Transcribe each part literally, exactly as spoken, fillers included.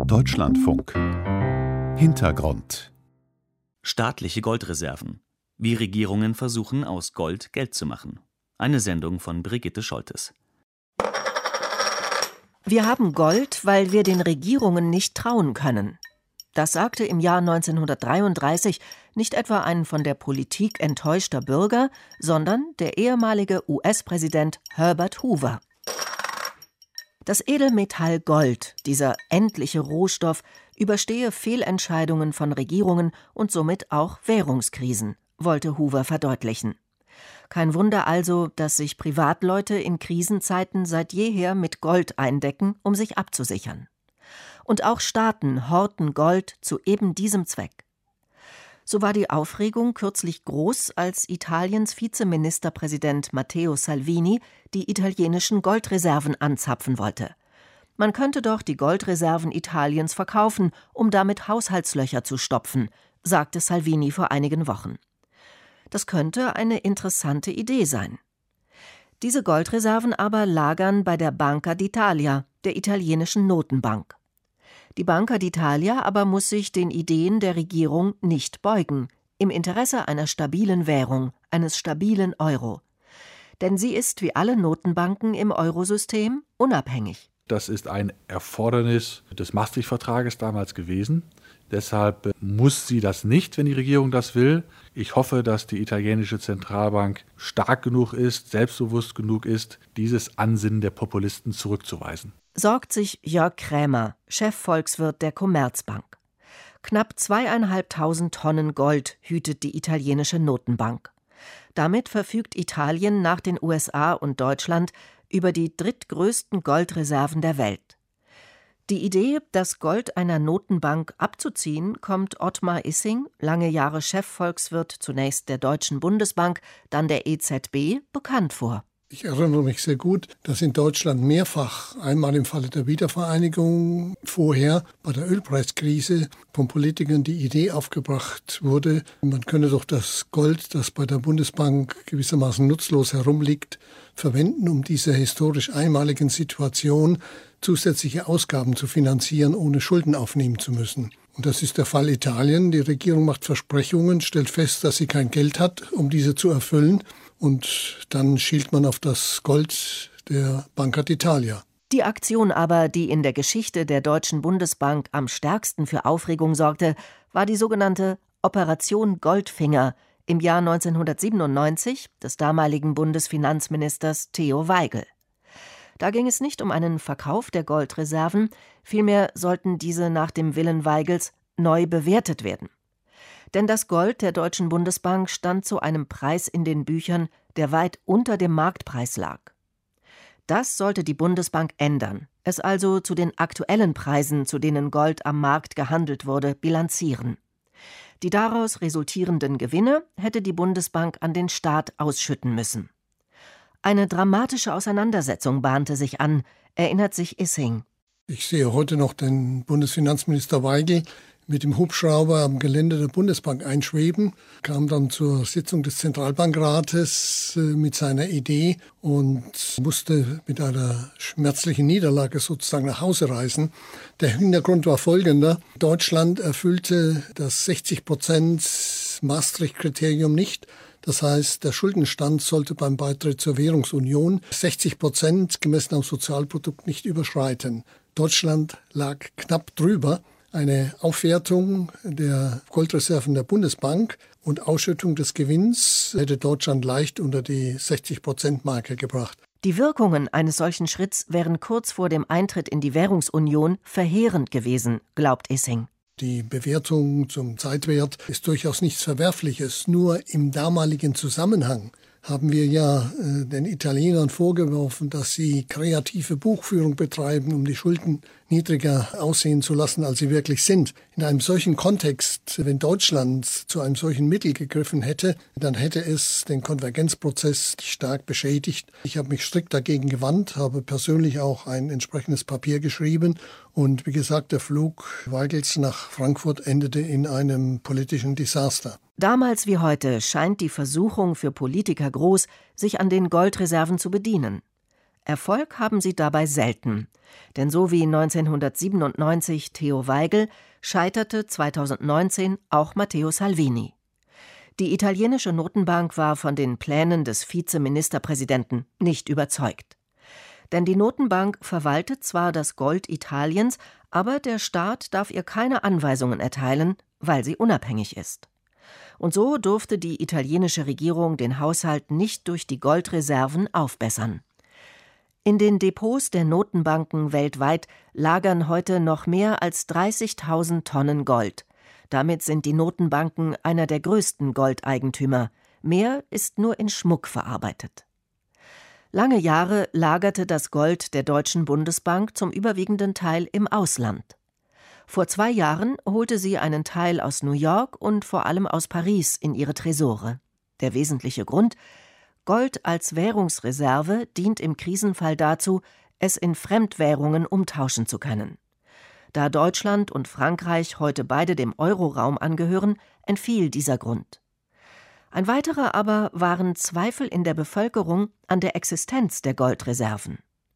Deutschlandfunk. Hintergrund. Staatliche Goldreserven. Wie Regierungen versuchen, aus Gold Geld zu machen. Eine Sendung von Brigitte Scholtes. Wir haben Gold, weil wir den Regierungen nicht trauen können. Das sagte im Jahr neunzehnhundertdreiunddreißig nicht etwa ein von der Politik enttäuschter Bürger, sondern der ehemalige U S-Präsident Herbert Hoover. Das Edelmetall Gold, dieser endliche Rohstoff, überstehe Fehlentscheidungen von Regierungen und somit auch Währungskrisen, wollte Hoover verdeutlichen. Kein Wunder also, dass sich Privatleute in Krisenzeiten seit jeher mit Gold eindecken, um sich abzusichern. Und auch Staaten horten Gold zu eben diesem Zweck. So war die Aufregung kürzlich groß, als Italiens Vizeministerpräsident Matteo Salvini die italienischen Goldreserven anzapfen wollte. Man könnte doch die Goldreserven Italiens verkaufen, um damit Haushaltslöcher zu stopfen, sagte Salvini vor einigen Wochen. Das könnte eine interessante Idee sein. Diese Goldreserven aber lagern bei der Banca d'Italia, der italienischen Notenbank. Die Banca d'Italia aber muss sich den Ideen der Regierung nicht beugen, im Interesse einer stabilen Währung, eines stabilen Euro. Denn sie ist wie alle Notenbanken im Eurosystem unabhängig. Das ist ein Erfordernis des Maastricht-Vertrages damals gewesen. Deshalb muss sie das nicht, wenn die Regierung das will. Ich hoffe, dass die italienische Zentralbank stark genug ist, selbstbewusst genug ist, dieses Ansinnen der Populisten zurückzuweisen. Sorgt sich Jörg Krämer, Chefvolkswirt der Commerzbank. Knapp zweieinhalbtausend Tonnen Gold hütet die italienische Notenbank. Damit verfügt Italien nach den U S A und Deutschland über die drittgrößten Goldreserven der Welt. Die Idee, das Gold einer Notenbank abzuziehen, kommt Ottmar Issing, lange Jahre Chefvolkswirt zunächst der Deutschen Bundesbank, dann der E Z B, bekannt vor. Ich erinnere mich sehr gut, dass in Deutschland mehrfach, einmal im Falle der Wiedervereinigung, vorher bei der Ölpreiskrise von Politikern die Idee aufgebracht wurde, man könne doch das Gold, das bei der Bundesbank gewissermaßen nutzlos herumliegt, verwenden, um dieser historisch einmaligen Situation zusätzliche Ausgaben zu finanzieren, ohne Schulden aufnehmen zu müssen. Und das ist der Fall Italien. Die Regierung macht Versprechungen, stellt fest, dass sie kein Geld hat, um diese zu erfüllen. Und dann schielt man auf das Gold der Banca d'Italia. Die Aktion aber, die in der Geschichte der Deutschen Bundesbank am stärksten für Aufregung sorgte, war die sogenannte Operation Goldfinger im Jahr neunzehnhundertsiebenundneunzig des damaligen Bundesfinanzministers Theo Waigel. Da ging es nicht um einen Verkauf der Goldreserven, vielmehr sollten diese nach dem Willen Weigels neu bewertet werden. Denn das Gold der Deutschen Bundesbank stand zu einem Preis in den Büchern, der weit unter dem Marktpreis lag. Das sollte die Bundesbank ändern, es also zu den aktuellen Preisen, zu denen Gold am Markt gehandelt wurde, bilanzieren. Die daraus resultierenden Gewinne hätte die Bundesbank an den Staat ausschütten müssen. Eine dramatische Auseinandersetzung bahnte sich an, erinnert sich Issing. Ich sehe heute noch den Bundesfinanzminister Waigel mit dem Hubschrauber am Gelände der Bundesbank einschweben, kam dann zur Sitzung des Zentralbankrates mit seiner Idee und musste mit einer schmerzlichen Niederlage sozusagen nach Hause reisen. Der Hintergrund war folgender: Deutschland erfüllte das sechzig Prozent Maastricht-Kriterium nicht. Das heißt, der Schuldenstand sollte beim Beitritt zur Währungsunion sechzig Prozent gemessen am Sozialprodukt nicht überschreiten. Deutschland lag knapp drüber. Eine Aufwertung der Goldreserven der Bundesbank und Ausschüttung des Gewinns hätte Deutschland leicht unter die sechzig Prozent Marke gebracht. Die Wirkungen eines solchen Schritts wären kurz vor dem Eintritt in die Währungsunion verheerend gewesen, glaubt Issing. Die Bewertung zum Zeitwert ist durchaus nichts Verwerfliches. Nur im damaligen Zusammenhang haben wir ja äh, den Italienern vorgeworfen, dass sie kreative Buchführung betreiben, um die Schulden niedriger aussehen zu lassen, als sie wirklich sind. In einem solchen Kontext, wenn Deutschland zu einem solchen Mittel gegriffen hätte, dann hätte es den Konvergenzprozess stark beschädigt. Ich habe mich strikt dagegen gewandt, habe persönlich auch ein entsprechendes Papier geschrieben und wie gesagt, der Flug Weigels nach Frankfurt endete in einem politischen Desaster. Damals wie heute scheint die Versuchung für Politiker groß, sich an den Goldreserven zu bedienen. Erfolg haben sie dabei selten. Denn so wie neunzehnhundertsiebenundneunzig Theo Waigel scheiterte zweitausendneunzehn auch Matteo Salvini. Die italienische Notenbank war von den Plänen des Vizeministerpräsidenten nicht überzeugt. Denn die Notenbank verwaltet zwar das Gold Italiens, aber der Staat darf ihr keine Anweisungen erteilen, weil sie unabhängig ist. Und so durfte die italienische Regierung den Haushalt nicht durch die Goldreserven aufbessern. In den Depots der Notenbanken weltweit lagern heute noch mehr als dreißigtausend Tonnen Gold. Damit sind die Notenbanken einer der größten Goldeigentümer. Mehr ist nur in Schmuck verarbeitet. Lange Jahre lagerte das Gold der Deutschen Bundesbank zum überwiegenden Teil im Ausland. Vor zwei Jahren holte sie einen Teil aus New York und vor allem aus Paris in ihre Tresore. Der wesentliche Grund: Gold als Währungsreserve dient im Krisenfall dazu, es in Fremdwährungen umtauschen zu können. Da Deutschland und Frankreich heute beide dem Euroraum angehören, entfiel dieser Grund. Ein weiterer aber waren Zweifel in der Bevölkerung an der Existenz der Goldreserven.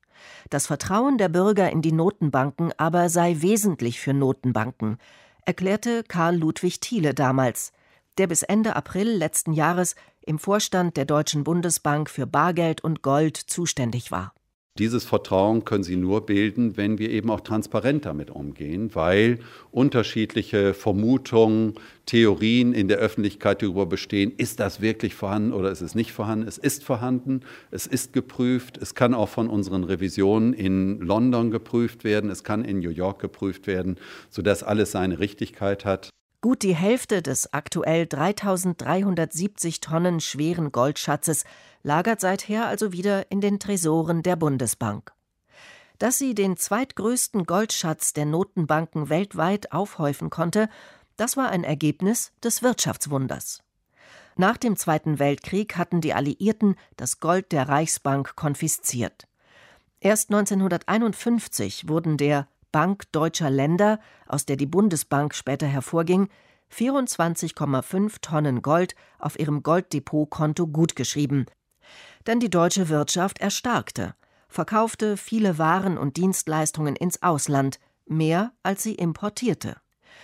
Das Vertrauen der Bürger in die Notenbanken aber sei wesentlich für Notenbanken, erklärte Karl Ludwig Thiele damals, der bis Ende April letzten Jahres im Vorstand der Deutschen Bundesbank für Bargeld und Gold zuständig war. Dieses Vertrauen können Sie nur bilden, wenn wir eben auch transparent damit umgehen, weil unterschiedliche Vermutungen, Theorien in der Öffentlichkeit darüber bestehen, ist das wirklich vorhanden oder ist es nicht vorhanden? Es ist vorhanden, es ist geprüft, es kann auch von unseren Revisionen in London geprüft werden, es kann in New York geprüft werden, sodass alles seine Richtigkeit hat. Gut die Hälfte des aktuell dreitausenddreihundertsiebzig Tonnen schweren Goldschatzes lagert seither also wieder in den Tresoren der Bundesbank. Dass sie den zweitgrößten Goldschatz der Notenbanken weltweit aufhäufen konnte, das war ein Ergebnis des Wirtschaftswunders. Nach dem Zweiten Weltkrieg hatten die Alliierten das Gold der Reichsbank konfisziert. Erst neunzehnhunderteinundfünfzig wurden der Bank Deutscher Länder, aus der die Bundesbank später hervorging, vierundzwanzig Komma fünf Tonnen Gold auf ihrem Golddepotkonto gutgeschrieben. Denn die deutsche Wirtschaft erstarkte, verkaufte viele Waren und Dienstleistungen ins Ausland, mehr als sie importierte.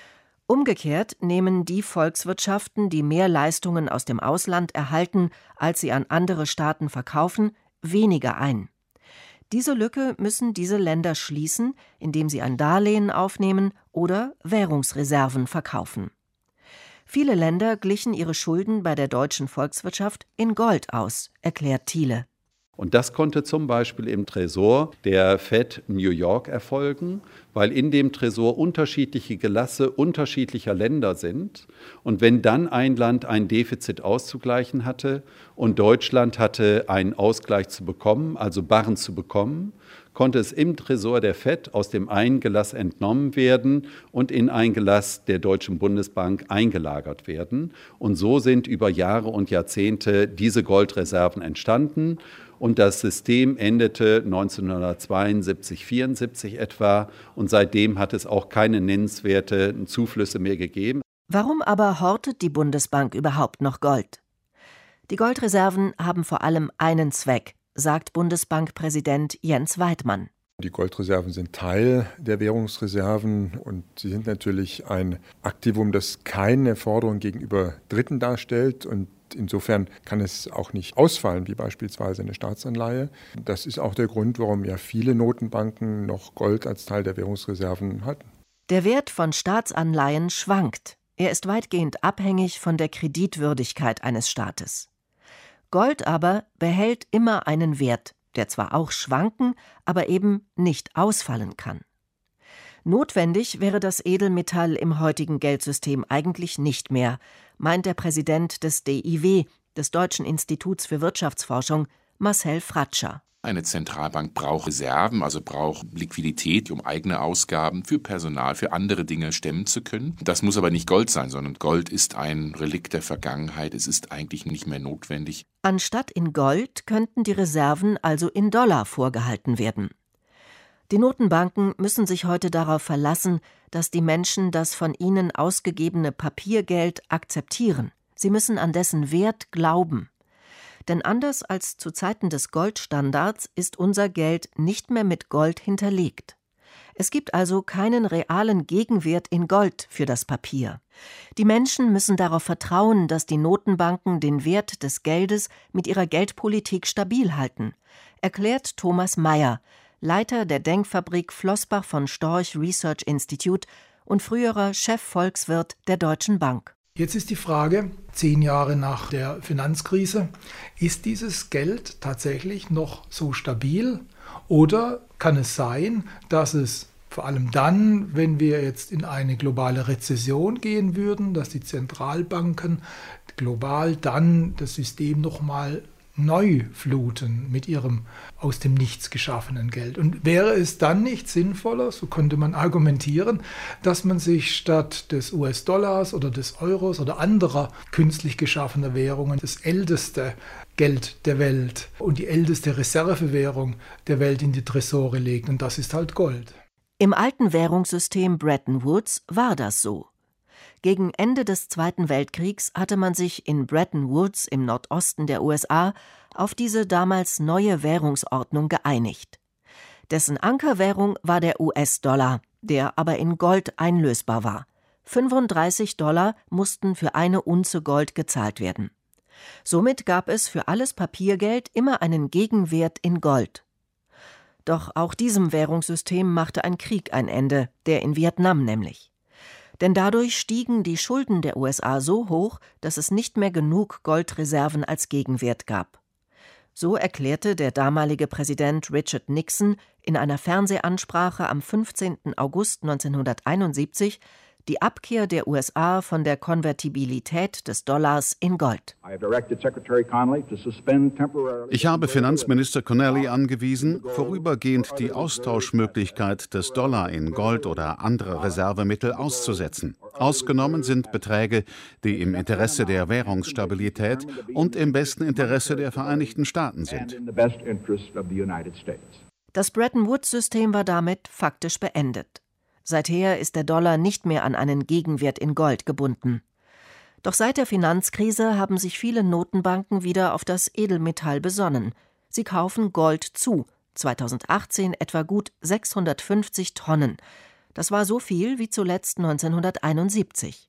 Umgekehrt nehmen die Volkswirtschaften, die mehr Leistungen aus dem Ausland erhalten, als sie an andere Staaten verkaufen, weniger ein. Diese Lücke müssen diese Länder schließen, indem sie ein Darlehen aufnehmen oder Währungsreserven verkaufen. Viele Länder glichen ihre Schulden bei der deutschen Volkswirtschaft in Gold aus, erklärt Thiele. Und das konnte zum Beispiel im Tresor der Fed New York erfolgen, weil in dem Tresor unterschiedliche Gelasse unterschiedlicher Länder sind. Und wenn dann ein Land ein Defizit auszugleichen hatte und Deutschland hatte einen Ausgleich zu bekommen, also Barren zu bekommen, konnte es im Tresor der Fed aus dem einen Gelass entnommen werden und in ein Gelass der Deutschen Bundesbank eingelagert werden. Und so sind über Jahre und Jahrzehnte diese Goldreserven entstanden. Und das System endete neunzehnhundertzweiundsiebzig, vierundsiebzig etwa. Und seitdem hat es auch keine nennenswerten Zuflüsse mehr gegeben. Warum aber hortet die Bundesbank überhaupt noch Gold? Die Goldreserven haben vor allem einen Zweck, sagt Bundesbankpräsident Jens Weidmann. Die Goldreserven sind Teil der Währungsreserven und sie sind natürlich ein Aktivum, das keine Forderung gegenüber Dritten darstellt und insofern kann es auch nicht ausfallen, wie beispielsweise eine Staatsanleihe. Das ist auch der Grund, warum ja viele Notenbanken noch Gold als Teil der Währungsreserven halten. Der Wert von Staatsanleihen schwankt. Er ist weitgehend abhängig von der Kreditwürdigkeit eines Staates. Gold aber behält immer einen Wert, der zwar auch schwanken, aber eben nicht ausfallen kann. Notwendig wäre das Edelmetall im heutigen Geldsystem eigentlich nicht mehr, meint der Präsident des D I W, des Deutschen Instituts für Wirtschaftsforschung, Marcel Fratscher. Eine Zentralbank braucht Reserven, also braucht Liquidität, um eigene Ausgaben für Personal, für andere Dinge stemmen zu können. Das muss aber nicht Gold sein, sondern Gold ist ein Relikt der Vergangenheit. Es ist eigentlich nicht mehr notwendig. Anstatt in Gold könnten die Reserven also in Dollar vorgehalten werden. Die Notenbanken müssen sich heute darauf verlassen, dass die Menschen das von ihnen ausgegebene Papiergeld akzeptieren. Sie müssen an dessen Wert glauben. Denn anders als zu Zeiten des Goldstandards ist unser Geld nicht mehr mit Gold hinterlegt. Es gibt also keinen realen Gegenwert in Gold für das Papier. Die Menschen müssen darauf vertrauen, dass die Notenbanken den Wert des Geldes mit ihrer Geldpolitik stabil halten, erklärt Thomas Mayer, Leiter der Denkfabrik Flossbach von Storch Research Institute und früherer Chefvolkswirt der Deutschen Bank. Jetzt ist die Frage, zehn Jahre nach der Finanzkrise, ist dieses Geld tatsächlich noch so stabil oder kann es sein, dass es vor allem dann, wenn wir jetzt in eine globale Rezession gehen würden, dass die Zentralbanken global dann das System nochmal neu fluten mit ihrem aus dem Nichts geschaffenen Geld. Und wäre es dann nicht sinnvoller, so könnte man argumentieren, dass man sich statt des U S-Dollars oder des Euros oder anderer künstlich geschaffener Währungen das älteste Geld der Welt und die älteste Reservewährung der Welt in die Tresore legt, und das ist halt Gold. Im alten Währungssystem Bretton Woods war das so. Gegen Ende des Zweiten Weltkriegs hatte man sich in Bretton Woods im Nordosten der U S A auf diese damals neue Währungsordnung geeinigt. Dessen Ankerwährung war der U S-Dollar, der aber in Gold einlösbar war. fünfunddreißig Dollar mussten für eine Unze Gold gezahlt werden. Somit gab es für alles Papiergeld immer einen Gegenwert in Gold. Doch auch diesem Währungssystem machte ein Krieg ein Ende, der in Vietnam nämlich. Denn dadurch stiegen die Schulden der U S A so hoch, dass es nicht mehr genug Goldreserven als Gegenwert gab. So erklärte der damalige Präsident Richard Nixon in einer Fernsehansprache am fünfzehnten August neunzehnhunderteinundsiebzig die Abkehr der U S A von der Konvertibilität des Dollars in Gold. Ich habe Finanzminister Connally angewiesen, vorübergehend die Austauschmöglichkeit des Dollar in Gold oder andere Reservemittel auszusetzen. Ausgenommen sind Beträge, die im Interesse der Währungsstabilität und im besten Interesse der Vereinigten Staaten sind. Das Bretton-Woods-System war damit faktisch beendet. Seither ist der Dollar nicht mehr an einen Gegenwert in Gold gebunden. Doch seit der Finanzkrise haben sich viele Notenbanken wieder auf das Edelmetall besonnen. Sie kaufen Gold zu, zweitausendachtzehn etwa gut sechshundertfünfzig Tonnen. Das war so viel wie zuletzt neunzehnhunderteinundsiebzig.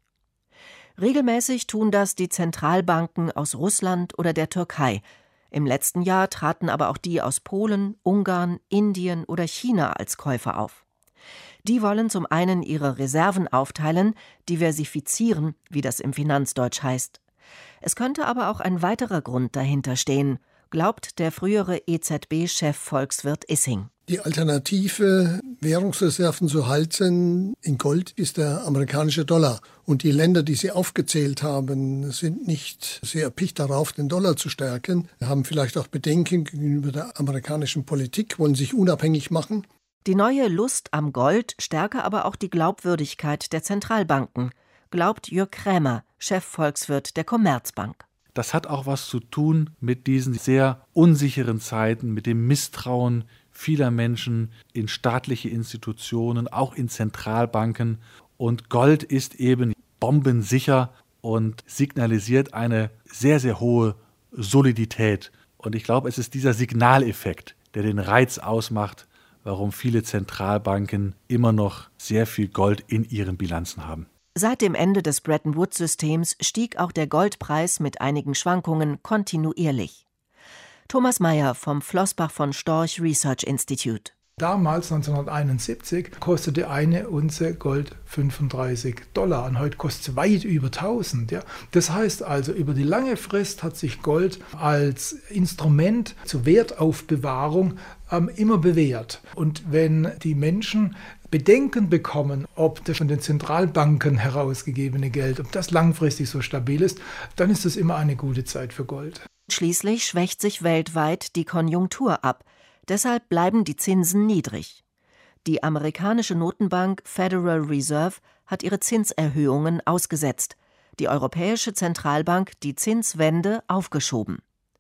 Regelmäßig tun das die Zentralbanken aus Russland oder der Türkei. Im letzten Jahr traten aber auch die aus Polen, Ungarn, Indien oder China als Käufer auf. Die wollen zum einen ihre Reserven aufteilen, diversifizieren, wie das im Finanzdeutsch heißt. Es könnte aber auch ein weiterer Grund dahinter stehen, glaubt der frühere E Z B-Chef Volkswirt Issing. Die Alternative, Währungsreserven zu halten in Gold, ist der amerikanische Dollar. Und die Länder, die Sie aufgezählt haben, sind nicht sehr erpicht darauf, den Dollar zu stärken, haben vielleicht auch Bedenken gegenüber der amerikanischen Politik, wollen sich unabhängig machen. Die neue Lust am Gold stärke aber auch die Glaubwürdigkeit der Zentralbanken, glaubt Jörg Krämer, Chefvolkswirt der Commerzbank. Das hat auch was zu tun mit diesen sehr unsicheren Zeiten, mit dem Misstrauen vieler Menschen in staatliche Institutionen, auch in Zentralbanken. Und Gold ist eben bombensicher und signalisiert eine sehr, sehr hohe Solidität. Und ich glaube, es ist dieser Signaleffekt, der den Reiz ausmacht, warum viele Zentralbanken immer noch sehr viel Gold in ihren Bilanzen haben. Seit dem Ende des Bretton-Woods-Systems stieg auch der Goldpreis mit einigen Schwankungen kontinuierlich. Thomas Mayer vom Flossbach von Storch Research Institute. Damals, neunzehnhunderteinundsiebzig, kostete eine Unze Gold fünfunddreißig Dollar und heute kostet es weit über tausend. Ja. Das heißt also, über die lange Frist hat sich Gold als Instrument zur Wertaufbewahrung ähm, immer bewährt. Und wenn die Menschen Bedenken bekommen, ob das von den Zentralbanken herausgegebene Geld, ob das langfristig so stabil ist, dann ist das immer eine gute Zeit für Gold. Schließlich schwächt sich weltweit die Konjunktur ab. Deshalb bleiben die Zinsen niedrig. Die amerikanische Notenbank Federal Reserve hat ihre Zinserhöhungen ausgesetzt, die Europäische Zentralbank die Zinswende aufgeschoben.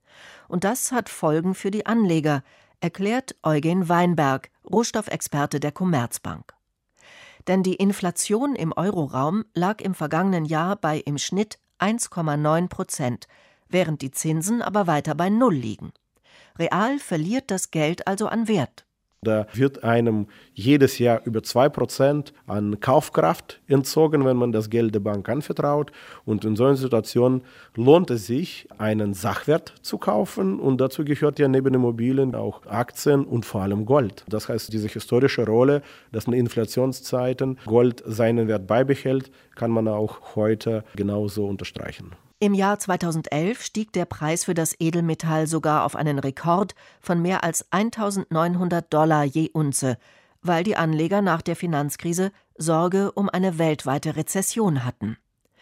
Und das hat Folgen für die Anleger, erklärt Eugen Weinberg, Rohstoffexperte der Commerzbank. Denn die Inflation im Euroraum lag im vergangenen Jahr bei im Schnitt eins Komma neun Prozent, während die Zinsen aber weiter bei Null liegen. Real verliert das Geld also an Wert. Da wird einem jedes Jahr über zwei Prozent an Kaufkraft entzogen, wenn man das Geld der Bank anvertraut. Und in solchen Situationen lohnt es sich, einen Sachwert zu kaufen. Und dazu gehört ja neben Immobilien auch Aktien und vor allem Gold. Das heißt, diese historische Rolle, dass in Inflationszeiten Gold seinen Wert beibehält, kann man auch heute genauso unterstreichen. Im Jahr zweitausendelf stieg der Preis für das Edelmetall sogar auf einen Rekord von mehr als eintausendneunhundert Dollar je Unze, weil die Anleger nach der Finanzkrise Sorge um eine weltweite Rezession hatten.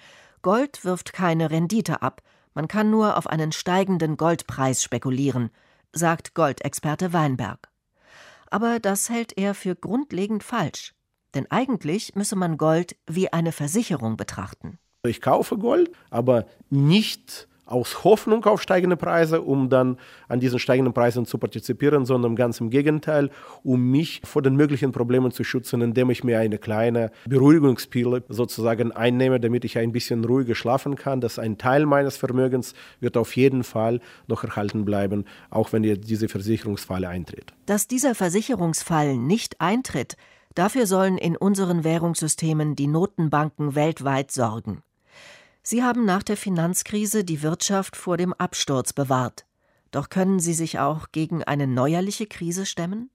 Gold wirft keine Rendite ab, man kann nur auf einen steigenden Goldpreis spekulieren, sagt Goldexperte Weinberg. Aber das hält er für grundlegend falsch, denn eigentlich müsse man Gold wie eine Versicherung betrachten. Ich kaufe Gold, aber nicht aus Hoffnung auf steigende Preise, um dann an diesen steigenden Preisen zu partizipieren, sondern ganz im Gegenteil, um mich vor den möglichen Problemen zu schützen, indem ich mir eine kleine Beruhigungspille sozusagen einnehme, damit ich ein bisschen ruhiger schlafen kann. Dass ein Teil meines Vermögens wird auf jeden Fall noch erhalten bleiben, auch wenn jetzt diese Versicherungsfalle eintritt. Dass dieser Versicherungsfall nicht eintritt, dafür sollen in unseren Währungssystemen die Notenbanken weltweit sorgen. Sie haben nach der Finanzkrise die Wirtschaft vor dem Absturz bewahrt. Doch können sie sich auch gegen eine neuerliche Krise stemmen?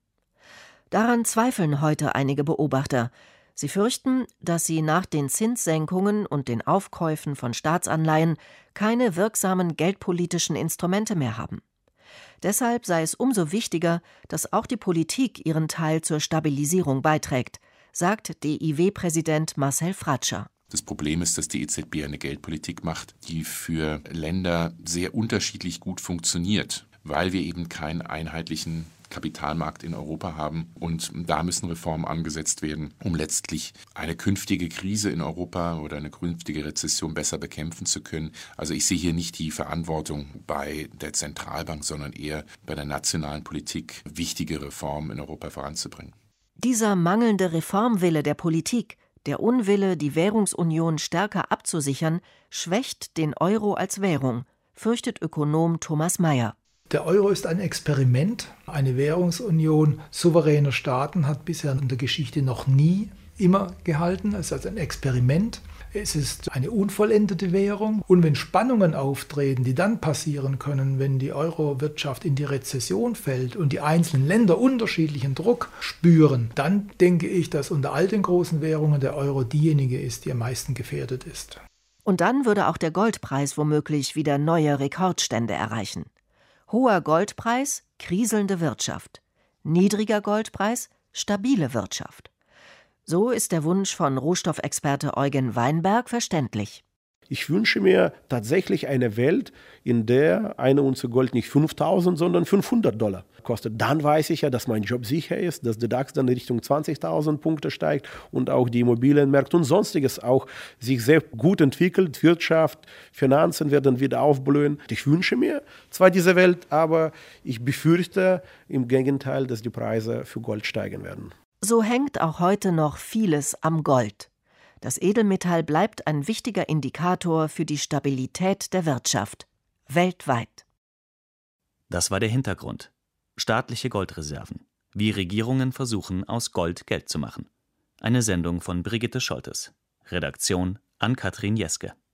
Daran zweifeln heute einige Beobachter. Sie fürchten, dass sie nach den Zinssenkungen und den Aufkäufen von Staatsanleihen keine wirksamen geldpolitischen Instrumente mehr haben. Deshalb sei es umso wichtiger, dass auch die Politik ihren Teil zur Stabilisierung beiträgt, sagt D I W-Präsident Marcel Fratscher. Das Problem ist, dass die E Z B eine Geldpolitik macht, die für Länder sehr unterschiedlich gut funktioniert, weil wir eben keinen einheitlichen Kapitalmarkt in Europa haben. Und da müssen Reformen angesetzt werden, um letztlich eine künftige Krise in Europa oder eine künftige Rezession besser bekämpfen zu können. Also ich sehe hier nicht die Verantwortung bei der Zentralbank, sondern eher bei der nationalen Politik, wichtige Reformen in Europa voranzubringen. Dieser mangelnde Reformwille der Politik, der Unwille, die Währungsunion stärker abzusichern, schwächt den Euro als Währung, fürchtet Ökonom Thomas Mayer. Der Euro ist ein Experiment. Eine Währungsunion souveräner Staaten hat bisher in der Geschichte noch nie immer gehalten. Es ist also ein Experiment. Es ist eine unvollendete Währung. Und wenn Spannungen auftreten, die dann passieren können, wenn die Euro-Wirtschaft in die Rezession fällt und die einzelnen Länder unterschiedlichen Druck spüren, dann denke ich, dass unter all den großen Währungen der Euro diejenige ist, die am meisten gefährdet ist. Und dann würde auch der Goldpreis womöglich wieder neue Rekordstände erreichen. Hoher Goldpreis, kriselnde Wirtschaft. Niedriger Goldpreis, stabile Wirtschaft. So ist der Wunsch von Rohstoffexperte Eugen Weinberg verständlich. Ich wünsche mir tatsächlich eine Welt, in der eine Unze Gold nicht fünftausend, sondern fünfhundert Dollar kostet. Dann weiß ich ja, dass mein Job sicher ist, dass der DAX dann in Richtung zwanzigtausend Punkte steigt und auch die Immobilienmärkte und Sonstiges auch sich sehr gut entwickelt. Wirtschaft, Finanzen werden wieder aufblühen. Ich wünsche mir zwar diese Welt, aber ich befürchte im Gegenteil, dass die Preise für Gold steigen werden. So hängt auch heute noch vieles am Gold. Das Edelmetall bleibt ein wichtiger Indikator für die Stabilität der Wirtschaft weltweit. Das war der Hintergrund. Staatliche Goldreserven. Wie Regierungen versuchen, aus Gold Geld zu machen. Eine Sendung von Brigitte Scholtes. Redaktion Ann-Kathrin Jeske.